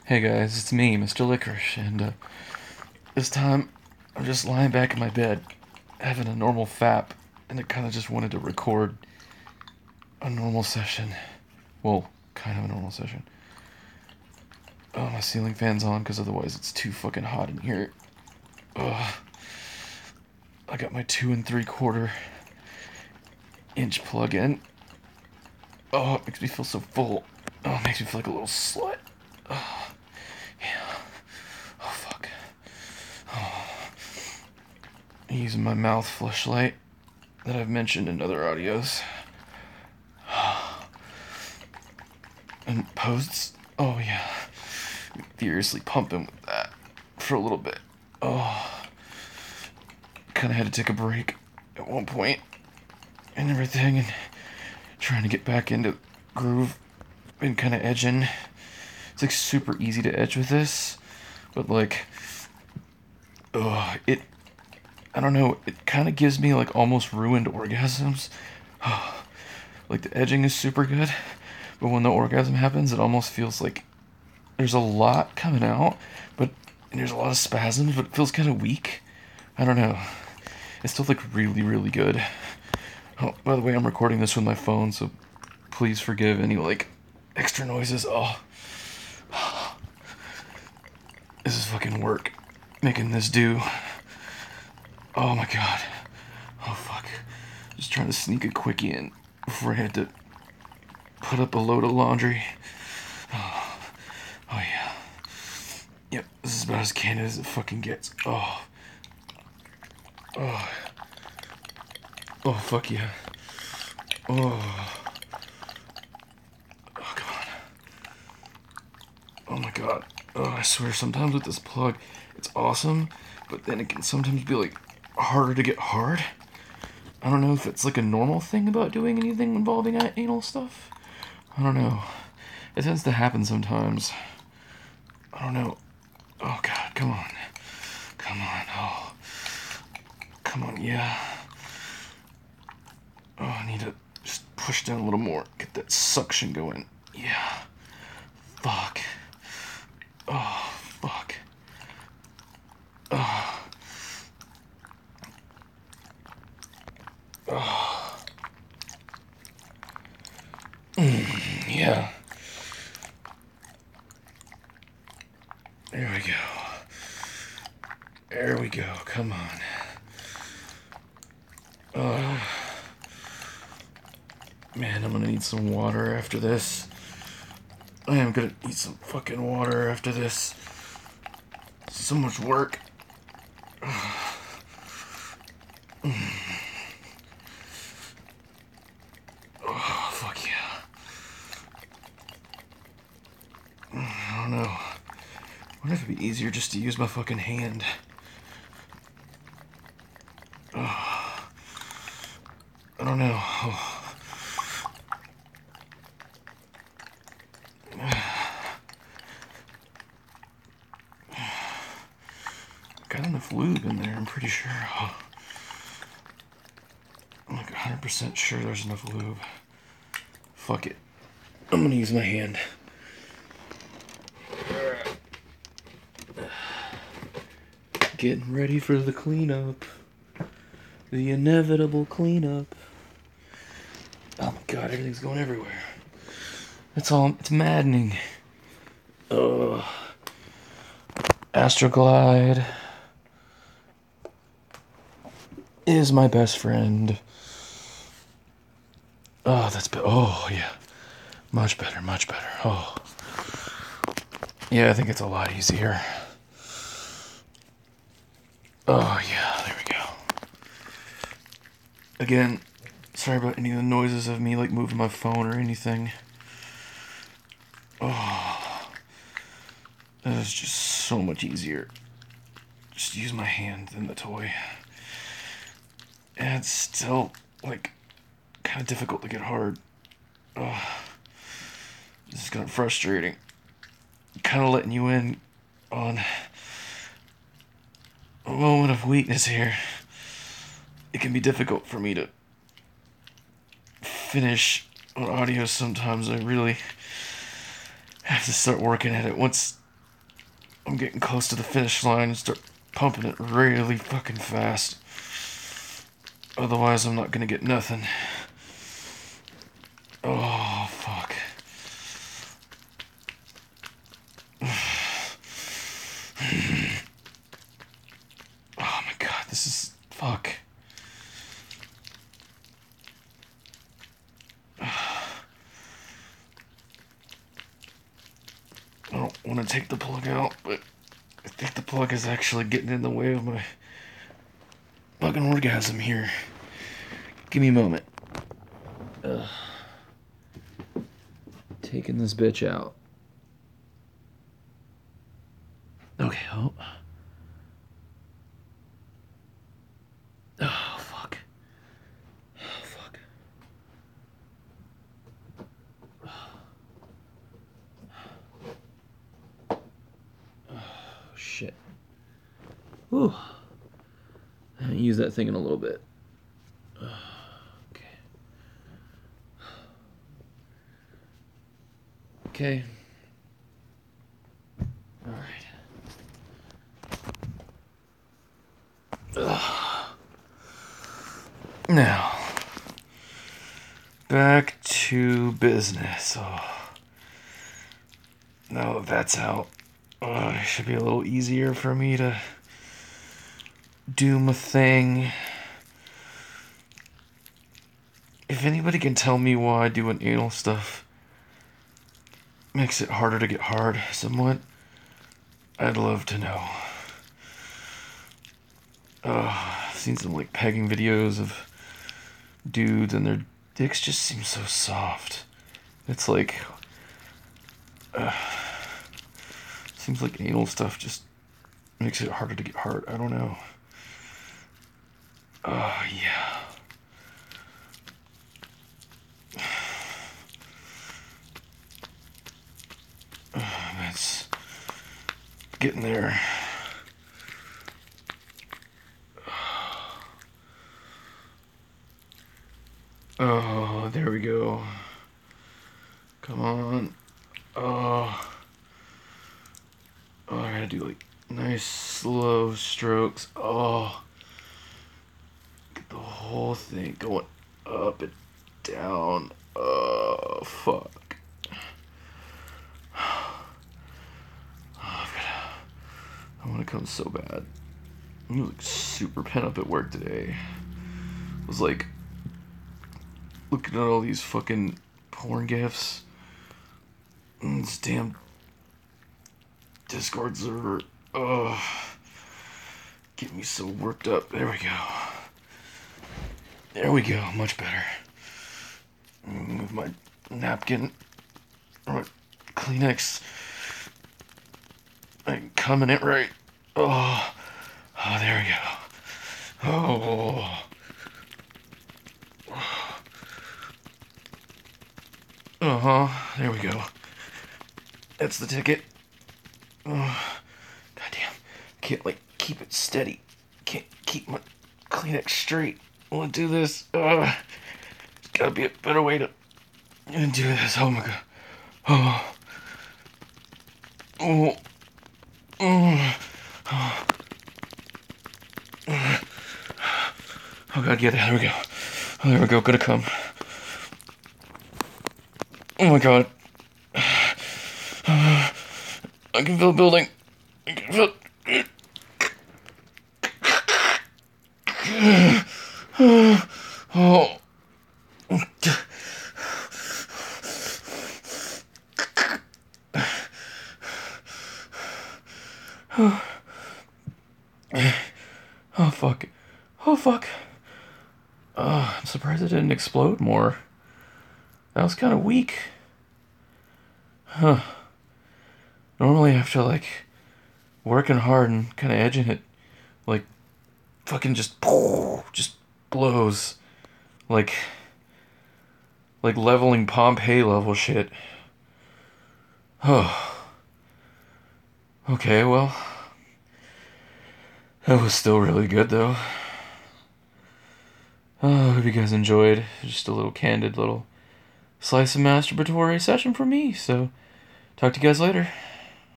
Hey guys, it's me, Mr. Licorice, and this time I'm just lying back in my bed, having a normal fap, and I kind of just wanted to record a normal session. Well, kind of a normal session. Oh, my ceiling fan's on because otherwise it's too fucking hot in here. Ugh. I got my 2 3/4 inch plug in. Oh, it makes me feel so full. Oh, it makes me feel like a little slut. Oh, yeah. Oh, fuck. Using my mouth fleshlight that I've mentioned in other audios. And posts. Oh yeah. Furiously pumping with that for a little bit. Oh. Kinda had to take a break at one point and everything and trying to get back into groove and kinda edging. It's like super easy to edge with this. But like it I don't know, it kinda gives me like almost ruined orgasms. Like the edging is super good, but when the orgasm happens, it almost feels like there's a lot coming out, but and there's a lot of spasms, but it feels kind of weak. I don't know. It's still like really, really good. Oh, by the way, I'm recording this with my phone, so please forgive any like extra noises. Oh, this is fucking work. Making this do. Oh my god. Oh fuck. Just trying to sneak a quickie in before I had to put up a load of laundry. Oh yeah. Yep, this is about as candid as it fucking gets. Oh. Oh. Oh, fuck yeah. Oh. Oh, come on. Oh my god. Oh, I swear, sometimes with this plug, it's awesome, but then it can sometimes be, like, harder to get hard. I don't know if it's, like, a normal thing about doing anything involving anal stuff. I don't know. It tends to happen sometimes. I don't know. Oh god, come on. Come on. Oh. Come on, yeah. Oh, I need to just push down a little more. Get that suction going. Yeah. Fuck. Oh, fuck. Oh. Oh. Yeah. There we go. There we go. Come on. Oh. Man, I'm gonna need some water after this. I am gonna need some fucking water after this. So much work. Oh, fuck yeah. I don't know. I wonder if it'd be easier just to use my fucking hand. Oh, I don't know. Oh. Got enough lube in there, I'm pretty sure. Oh. I'm like 100% sure there's enough lube. Fuck it. I'm gonna use my hand. Getting ready for the cleanup. The inevitable cleanup. Oh my god, everything's going everywhere. It's maddening. Ugh. Astroglide is my best friend. Oh, that's better. Oh, yeah. Much better, much better. Oh. Yeah, I think it's a lot easier. Oh, yeah, there we go. Again, sorry about any of the noises of me, like, moving my phone or anything. Oh. That is just so much easier. Just use my hand than the toy. And it's still, like, kind of difficult to get hard. Oh. This is kind of frustrating. Kind of letting you in on a moment of weakness here. It can be difficult for me to finish on audio sometimes. I really have to start working at it. Once I'm getting close to the finish line and start pumping it really fucking fast. Otherwise, I'm not gonna get nothing. Oh, fuck. Oh my god, this is... fuck. I don't want to take the plug out, but I think the plug is actually getting in the way of my fucking orgasm here. Give me a moment. Taking this bitch out. Okay, oh. Oh, fuck. Oh, fuck. Oh, shit. Whew. I haven't used that thing in a little bit. Okay. Okay. All right. Now, back to business. Oh. Now that that's out, it should be a little easier for me to do my thing. If anybody can tell me why doing anal stuff makes it harder to get hard somewhat, I'd love to know. I've seen some like pegging videos of dudes and their dicks just seem so soft. It's like, seems like anal stuff just makes it harder to get hard. I don't know. Oh, yeah. It's getting there. Oh, there we go. Come on. Oh. Oh, I gotta do like nice slow strokes. Oh. Get the whole thing going up and down. Oh, fuck. Oh, I want to come so bad. I'm like super pent up at work today. I was like looking at all these fucking porn gifs. This damn Discord server. Oh, get me so worked up. There we go. There we go. Much better. Move my napkin or my Kleenex. I'm coming it right. Oh, oh, there we go. Oh. There we go. That's the ticket. Oh, goddamn. Can't, like, keep it steady. Can't keep my Kleenex straight. I want to do this. There's gotta be a better way to do this. Oh my god. Oh. Oh. Oh. Oh god, yeah, there we go. Oh, there we go, gonna come. Oh my god. I can feel the building. I can feel it. Oh. Oh fuck. Oh fuck. I'm surprised it didn't explode more. That was kind of weak. Huh. Normally after like working hard and kind of edging it, like fucking just blows. Like leveling Pompeii level shit. Oh. Okay, well. That was still really good though. Oh, I hope you guys enjoyed. Just a little candid little slice of masturbatory session for me. So, talk to you guys later.